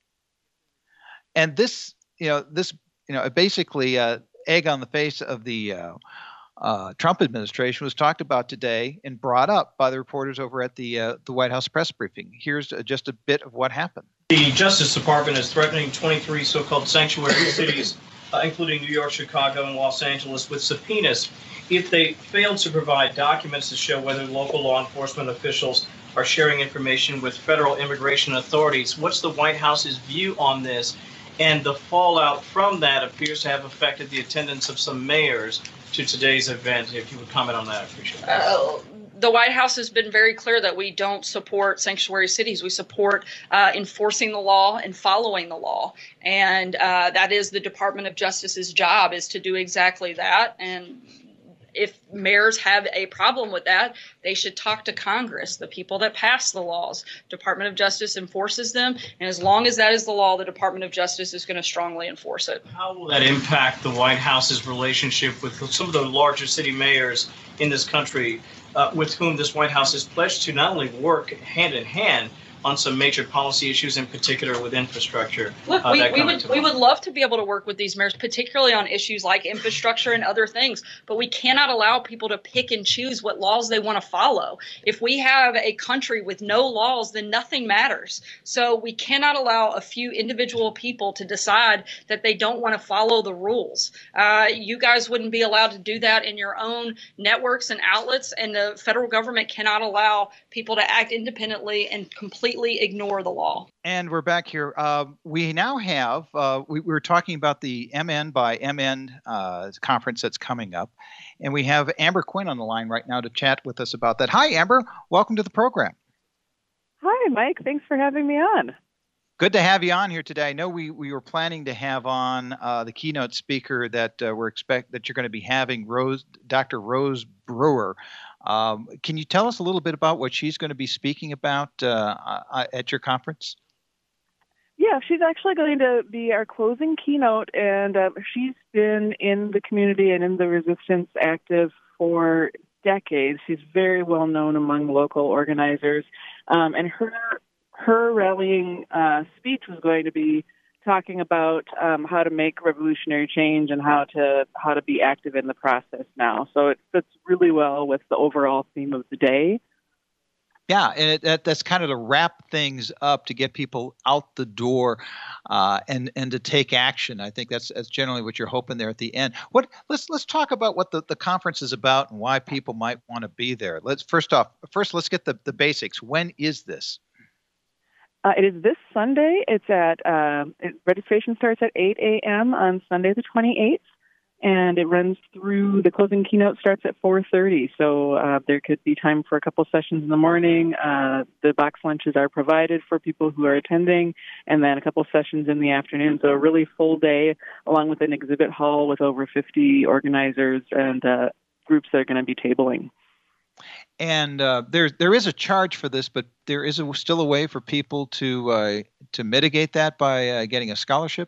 Speaker 1: And this, you know, this, you know, basically uh, egg on the face of the uh, uh, Trump administration was talked about today and brought up by the reporters over at the uh, the White House press briefing. Here's uh, just a bit of what happened.
Speaker 19: The Justice Department is threatening twenty-three so-called sanctuary cities, uh, including New York, Chicago, and Los Angeles, with subpoenas if they fail to provide documents to show whether local law enforcement officials are sharing information with federal immigration authorities. What's the White House's view on this? And the fallout from that appears to have affected the attendance of some mayors to today's event. If you would comment on that, I appreciate it.
Speaker 7: Uh, the White House has been very clear that we don't support sanctuary cities. We support uh, enforcing the law and following the law. And uh, that is the Department of Justice's job, is to do exactly that. And if mayors have a problem with that, they should talk to Congress, the people that pass the laws. Department of Justice enforces them, and as long as that is the law, the Department of Justice is going to strongly enforce it.
Speaker 19: How will that impact the White House's relationship with some of the larger city mayors in this country, uh, with whom this White House has pledged to not only work hand in hand, on some major policy issues, in particular with infrastructure.
Speaker 7: Look,
Speaker 19: uh,
Speaker 7: we,
Speaker 19: that
Speaker 7: we
Speaker 19: come
Speaker 7: would
Speaker 19: into
Speaker 7: we
Speaker 19: mind.
Speaker 7: would love to be able to work with these mayors, particularly on issues like infrastructure and other things, but we cannot allow people to pick and choose what laws they want to follow. If we have a country with no laws, then nothing matters. So we cannot allow a few individual people to decide that they don't want to follow the rules. Uh, you guys wouldn't be allowed to do that in your own networks and outlets, and the federal government cannot allow people to act independently and completely ignore the law.
Speaker 1: And we're back here. Uh, we now have, uh, we, we were talking about the M N by M N uh, conference that's coming up. And we have Amber Quinn on the line right now to chat with us about that. Hi, Amber. Welcome to the program.
Speaker 20: Hi, Mike. Thanks for having me on.
Speaker 1: Good to have you on here today. I know we, we were planning to have on uh, the keynote speaker that uh, we're expect that you're going to be having, Rose, Doctor Rose Brewer. Um, can you tell us a little bit about what she's going to be speaking about uh, uh, at your conference?
Speaker 20: Yeah, she's actually going to be our closing keynote, and uh, she's been in the community and in the resistance active for decades. She's very well known among local organizers, um, and her her rallying uh, speech was going to be talking about um, how to make revolutionary change and how to how to be active in the process now. So it fits really well with the overall theme of the day.
Speaker 1: Yeah, and it, that, that's kind of to wrap things up, to get people out the door uh, and and to take action. I think that's that's generally what you're hoping there at the end. What let's let's talk about what the, the conference is about and why people might want to be there. Let's first off, first let's get the, the basics. When is this?
Speaker 20: Uh, it is this Sunday. It's at uh, it, registration starts at eight a.m. on Sunday the twenty-eighth, and it runs through. The closing keynote starts at four thirty. So uh, there could be time for a couple sessions in the morning. Uh, the box lunches are provided for people who are attending, and then a couple sessions in the afternoon. So a really full day, along with an exhibit hall with over fifty organizers and uh, groups that are going to be tabling.
Speaker 1: And uh, there there is a charge for this, but there is a, still a way for people to uh, to mitigate that by uh, getting a scholarship?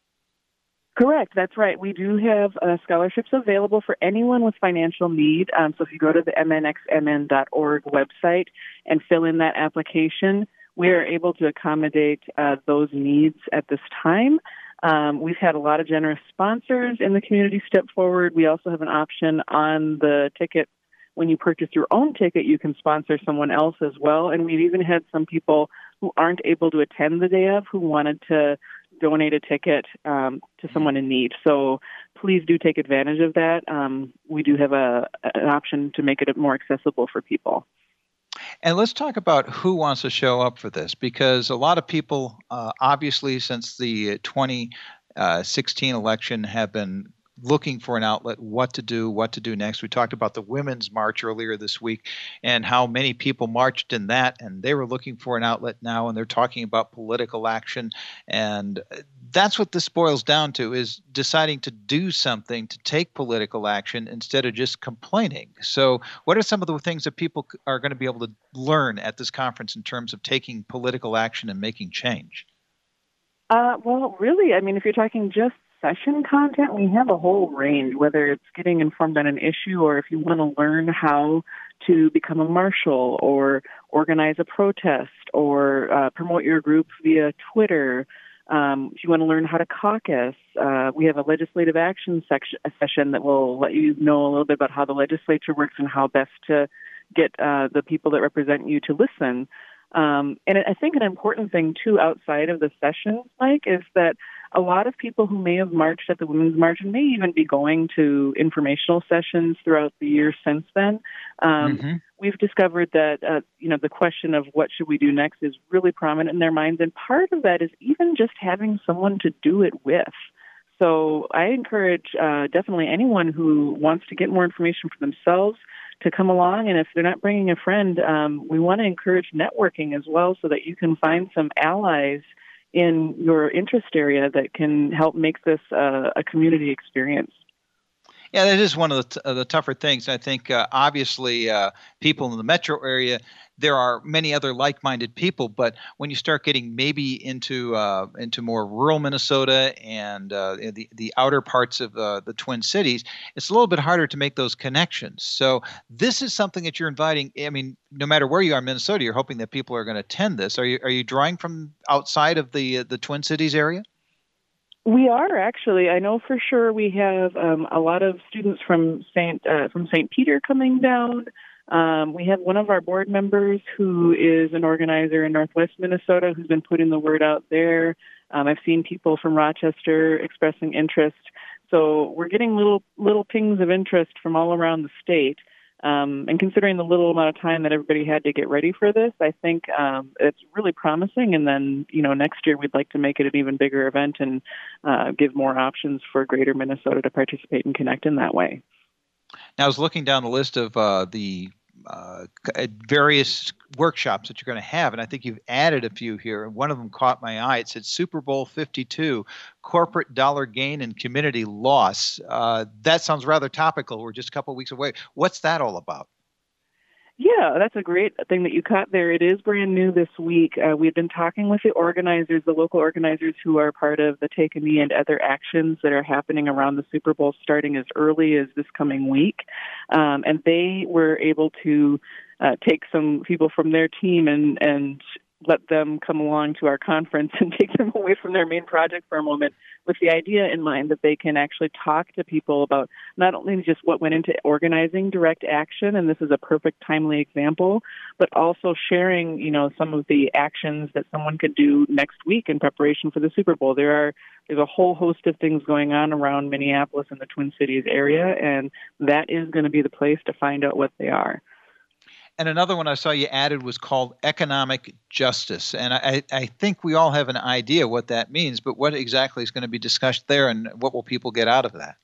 Speaker 20: Correct. That's right. We do have uh, scholarships available for anyone with financial need. Um, so if you go to the M N X M N dot org website and fill in that application, we are able to accommodate uh, those needs at this time. Um, we've had a lot of generous sponsors in the community step forward. We also have an option on the ticket. When you purchase your own ticket, you can sponsor someone else as well. And we've even had some people who aren't able to attend the day of who wanted to donate a ticket um, to someone in need. So please do take advantage of that. Um, we do have a, an option to make it more accessible for people.
Speaker 1: And let's talk about who wants to show up for this, because a lot of people, uh, obviously, since the twenty sixteen election, have been looking for an outlet, what to do, what to do next. We talked about the Women's March earlier this week and how many people marched in that, and they were looking for an outlet now, and they're talking about political action. And that's what this boils down to, is deciding to do something, to take political action instead of just complaining. So what are some of the things that people are going to be able to learn at this conference in terms of taking political action and making change?
Speaker 20: Uh, well, really, I mean, if you're talking just session content, we have a whole range, whether it's getting informed on an issue or if you want to learn how to become a marshal or organize a protest or uh, promote your group via Twitter. Um, if you want to learn how to caucus, uh, we have a legislative action section, a session that will let you know a little bit about how the legislature works and how best to get uh, the people that represent you to listen. Um, and I think an important thing, too, outside of the sessions, Mike, is that a lot of people who may have marched at the Women's March and may even be going to informational sessions throughout the years since then, um, mm-hmm. we've discovered that, uh, you know, the question of what should we do next is really prominent in their minds. And part of that is even just having someone to do it with. So I encourage uh, definitely anyone who wants to get more information for themselves to come along. And if they're not bringing a friend, um, we want to encourage networking as well so that you can find some allies in your interest area that can help make this uh, a community experience.
Speaker 1: Yeah, that is one of the, t- uh, the tougher things. I think, uh, obviously, uh, people in the metro area, there are many other like-minded people, but when you start getting maybe into uh, into more rural Minnesota and uh, the the outer parts of uh, the Twin Cities, it's a little bit harder to make those connections. So this is something that you're inviting. I mean, no matter where you are in Minnesota, you're hoping that people are going to attend this. Are you are you drawing from outside of the the Twin Cities area?
Speaker 20: We are actually. I know for sure we have um, a lot of students from Saint uh, from Saint Peter coming down. Um, we have one of our board members who is an organizer in Northwest Minnesota who's been putting the word out there. Um, I've seen people from Rochester expressing interest. So we're getting little little pings of interest from all around the state. Um, and considering the little amount of time that everybody had to get ready for this, I think um, it's really promising. And then, you know, next year we'd like to make it an even bigger event and uh, give more options for Greater Minnesota to participate and connect in that way.
Speaker 1: Now, I was looking down the list of uh, the uh, various workshops that you're going to have, and I think you've added a few here. And one of them caught my eye. It said Super Bowl fifty-two, Corporate Dollar Gain and Community Loss. Uh, that sounds rather topical. We're just a couple of weeks away. What's that all about?
Speaker 20: Yeah, that's a great thing that you caught there. It is brand new this week. Uh, we've been talking with the organizers, the local organizers who are part of the Take a Knee and other actions that are happening around the Super Bowl starting as early as this coming week. Um, and they were able to uh, take some people from their team and, and let them come along to our conference and take them away from their main project for a moment with the idea in mind that they can actually talk to people about not only just what went into organizing direct action, and this is a perfect timely example, but also sharing, you know, some of the actions that someone could do next week in preparation for the Super Bowl. There are there's a whole host of things going on around Minneapolis and the Twin Cities area, and that is going to be the place to find out what they are.
Speaker 1: And another one I saw you added was called economic justice. And I, I think we all have an idea what that means, but what exactly is going to be discussed there and what will people get out of that?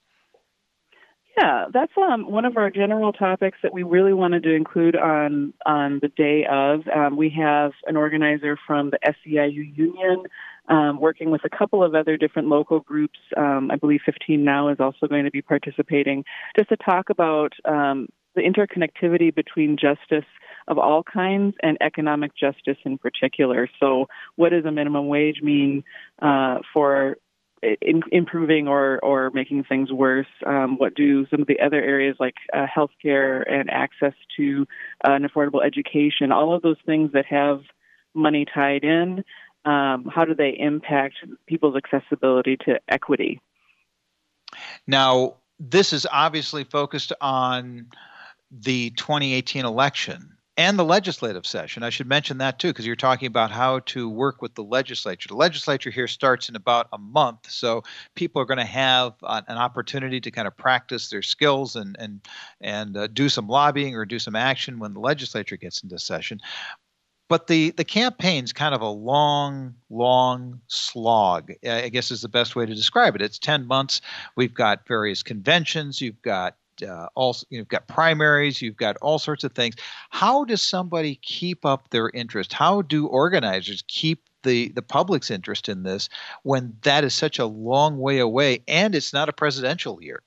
Speaker 20: Yeah, that's um, one of our general topics that we really wanted to include on, on the day of. Um, we have an organizer from the S E I U Union um, working with a couple of other different local groups. Um, I believe fifteen Now is also going to be participating, just to talk about um, the interconnectivity between justice of all kinds and economic justice in particular. So what does a minimum wage mean uh, for in, improving or, or making things worse? Um, what do some of the other areas like uh, healthcare and access to uh, an affordable education, all of those things that have money tied in, um, how do they impact people's accessibility to equity?
Speaker 1: Now, this is obviously focused on the twenty eighteen election and the legislative session. I should mention that too, because you're talking about how to work with the legislature. The legislature here starts in about a month, so people are going to have uh, an opportunity to kind of practice their skills and and and uh, do some lobbying or do some action when the legislature gets into session. But the, the campaign's kind of a long, long slog, I guess is the best way to describe it. It's ten months. We've got various conventions. You've got Uh, also, you've got primaries, you've got all sorts of things. How does somebody keep up their interest? How do organizers keep the, the public's interest in this when that is such a long way away and it's not a presidential year?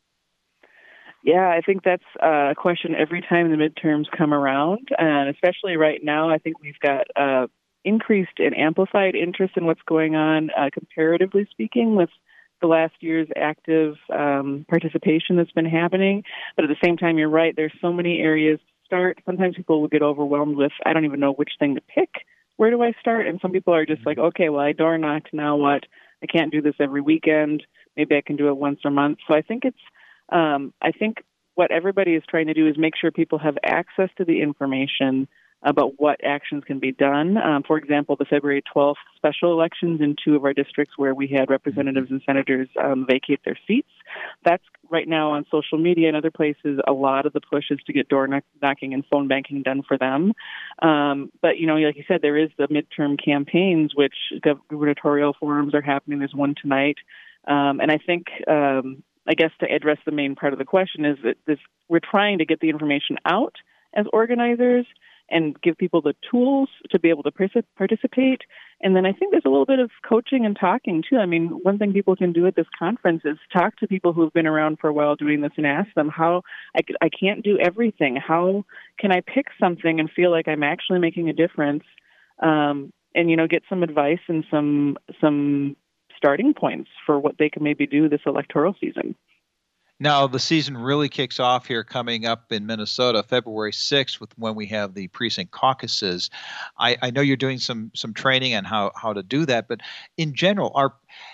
Speaker 20: Yeah, I think that's a question every time the midterms come around, and especially right now, I think we've got uh, increased and amplified interest in what's going on, uh, comparatively speaking, with the last year's active um, participation that's been happening. But at the same time, you're right, there's so many areas to start. Sometimes people will get overwhelmed with, I don't even know which thing to pick. Where do I start? And some people are just like, okay, well, I door knocked, now what? I can't do this every weekend. Maybe I can do it once a month. So I think it's, um, I think what everybody is trying to do is make sure people have access to the information about what actions can be done. Um, for example, the February twelfth special elections in two of our districts where we had representatives and senators um, vacate their seats. That's right now on social media and other places. A lot of the push is to get door knocking and phone banking done for them. Um, but, you know, like you said, there is the midterm campaigns, which gubernatorial forums are happening. There's one tonight. Um, and I think, um, I guess to address the main part of the question is that this, we're trying to get the information out as organizers. and give people the tools to be able to participate. And then I think there's a little bit of coaching and talking, too. I mean, one thing people can do at this conference is talk to people who have been around for a while doing this and ask them how I, I can't do everything. How can I pick something and feel like I'm actually making a difference? Um, and, you know, get some advice and some some starting points for what they can maybe do this electoral season.
Speaker 1: Now, the season really kicks off here coming up in Minnesota, February sixth, with when we have the precinct caucuses. I, I know you're doing some some training on how, how to do that, but in general, are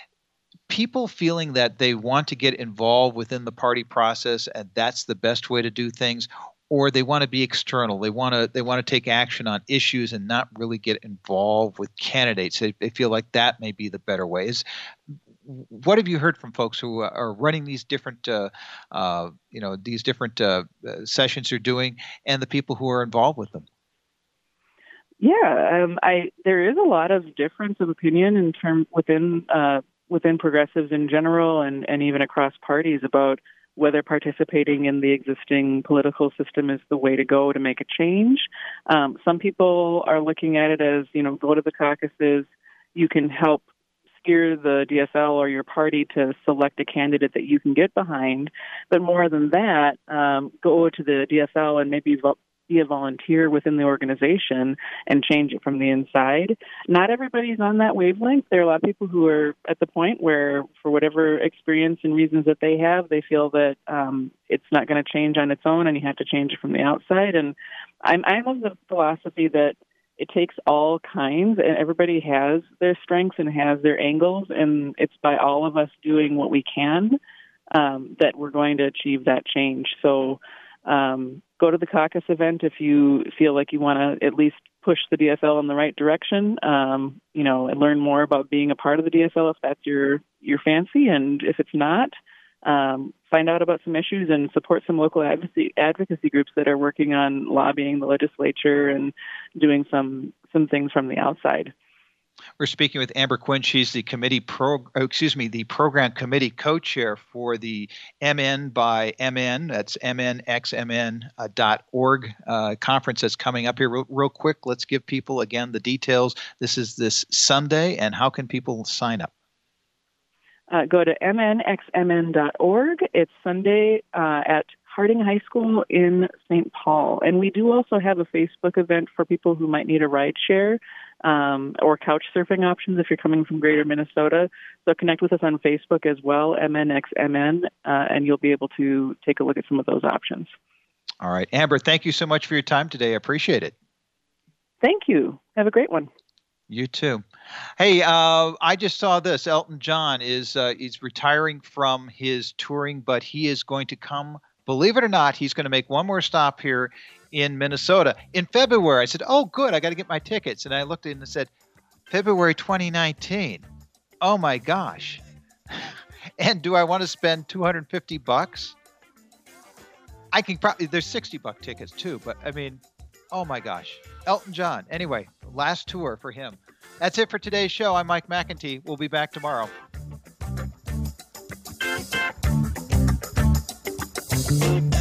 Speaker 1: people feeling that they want to get involved within the party process and that's the best way to do things, or they want to be external? They want to they want to take action on issues and not really get involved with candidates. They, they feel like that may be the better way. Is, what have you heard from folks who are running these different, uh, uh, you know, these different uh, sessions you're doing, and the people who are involved with them?
Speaker 20: Yeah, um, I there is a lot of difference of opinion in term within uh, within progressives in general, and, and even across parties about whether participating in the existing political system is the way to go to make a change. Um, some people are looking at it as, you know, go to the caucuses, you can help steer the D S L or your party to select a candidate that you can get behind. But more than that, um, go to the D S L and maybe vo- be a volunteer within the organization and change it from the inside. Not everybody's on that wavelength. There are a lot of people who are at the point where, for whatever experience and reasons that they have, they feel that um, it's not going to change on its own and you have to change it from the outside. And I'm, I'm of the philosophy that it takes all kinds, and everybody has their strengths and has their angles, and it's by all of us doing what we can um, that we're going to achieve that change. So um, go to the caucus event if you feel like you want to at least push the D S L in the right direction, um, you know, and learn more about being a part of the D S L if that's your, your fancy, and if it's not, Um, find out about some issues and support some local advocacy, advocacy groups that are working on lobbying the legislature and doing some some things from the outside.
Speaker 1: We're speaking with Amber Quinn. She's the committee pro, oh, excuse me, the program committee co-chair for the M N by M N. That's M N X M N dot org uh, conference that's coming up here. Real, real quick, let's give people again the details. This is this Sunday, and how can people sign up?
Speaker 20: Uh, go to M N X M N dot org. It's Sunday uh, at Harding High School in Saint Paul. And we do also have a Facebook event for people who might need a ride share um, or couch surfing options if you're coming from greater Minnesota. So connect with us on Facebook as well, M N X M N, uh, and you'll be able to take a look at some of those options.
Speaker 1: All right. Amber, thank you so much for your time today. I appreciate it.
Speaker 20: Thank you. Have a great one.
Speaker 1: You too. Hey, uh, I just saw this. Elton John is uh, he's retiring from his touring, but he is going to come, believe it or not, he's going to make one more stop here in Minnesota in February. I said, oh, good. I got to get my tickets. And I looked in and said, February twenty nineteen. Oh, my gosh. And do I want to spend two hundred fifty bucks? I can probably, there's sixty buck tickets too, but I mean, oh my gosh. Elton John. Anyway, last tour for him. That's it for today's show. I'm Mike McEntee. We'll be back tomorrow.
Speaker 11: Thank you.